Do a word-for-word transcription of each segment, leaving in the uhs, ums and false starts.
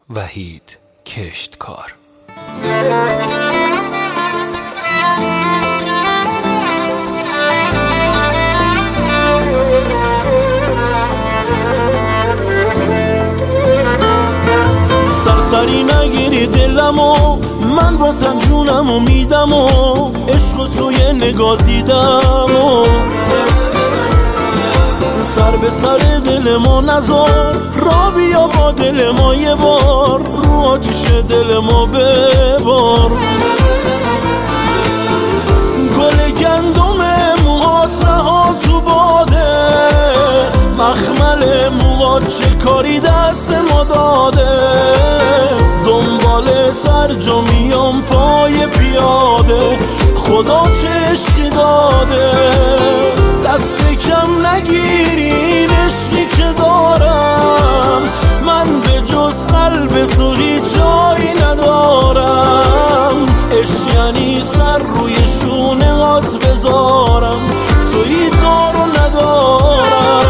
وحید کشتکار. سرسری نگیری دلمو، من واسه جونمو میدم و عشقو توی نگاه دیدم و سر به سر دل ما نذار، را بیا با دل ما یه بار، رو آتیش دل ما ببار. گل گندم موهات رها تو باده، مخمل موهات چه کاری دست ما داده، دنبال سرجا میام پای پیاده، خدا چه عشقی داده. دست کم نگیری این عشقی که دارم، من به جز قلب تو هیچ جایی ندارم. عشق یعنی سر روی شونه هات بذارم، توی دارو ندارم.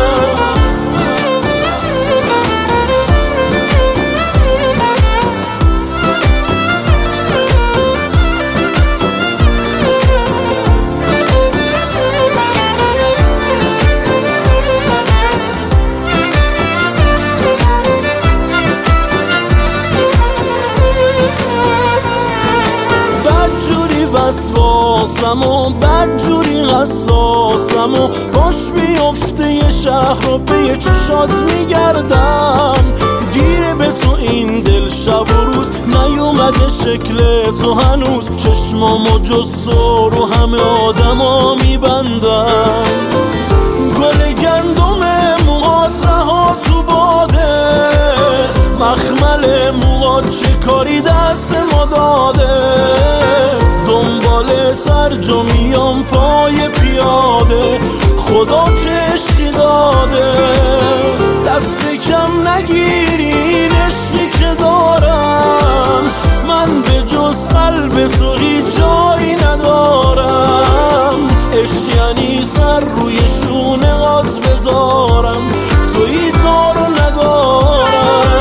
وسواسم و بدجوری قصاصم و باش بیفته یه شهر رو به یه چشات میگردم. گیره به تو این دل شب و روز، نیومده شکل تو هنوز، چشمامو جز رو همه آدم ها میبندم. گل گندم موهات رها تو باده، مخمل موهات چه کاری دست ما داده، دنبال سرجا میام پای پیاده، خدا چه عشقی داده. دست کم نگیری این عشقی که دارم، من به جز قلب تو هیچ جایی ندارم. عشق یعنی سر روی شونه هات بذارم، توی دارو ندارم.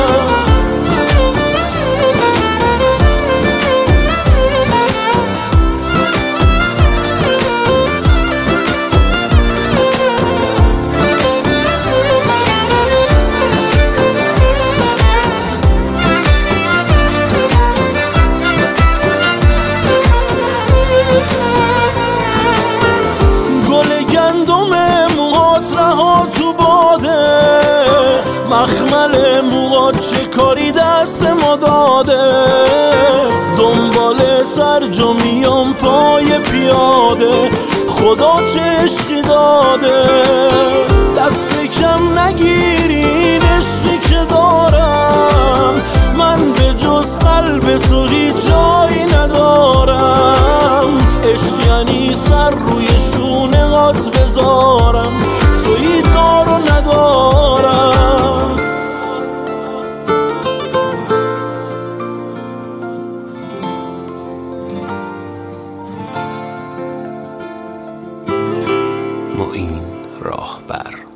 تو باده، مخمل موهات چه کاری دست ما داده، دنبال سرجا میام پای پیاده، خدا چه عشقی داده. دست کم نگیری این عشقی که دارم، من به جز قلب تو هیچ جایی ندارم. عشق یعنی سر روی شونه هات بذارم، توی دارو ندارم. معین راهبر.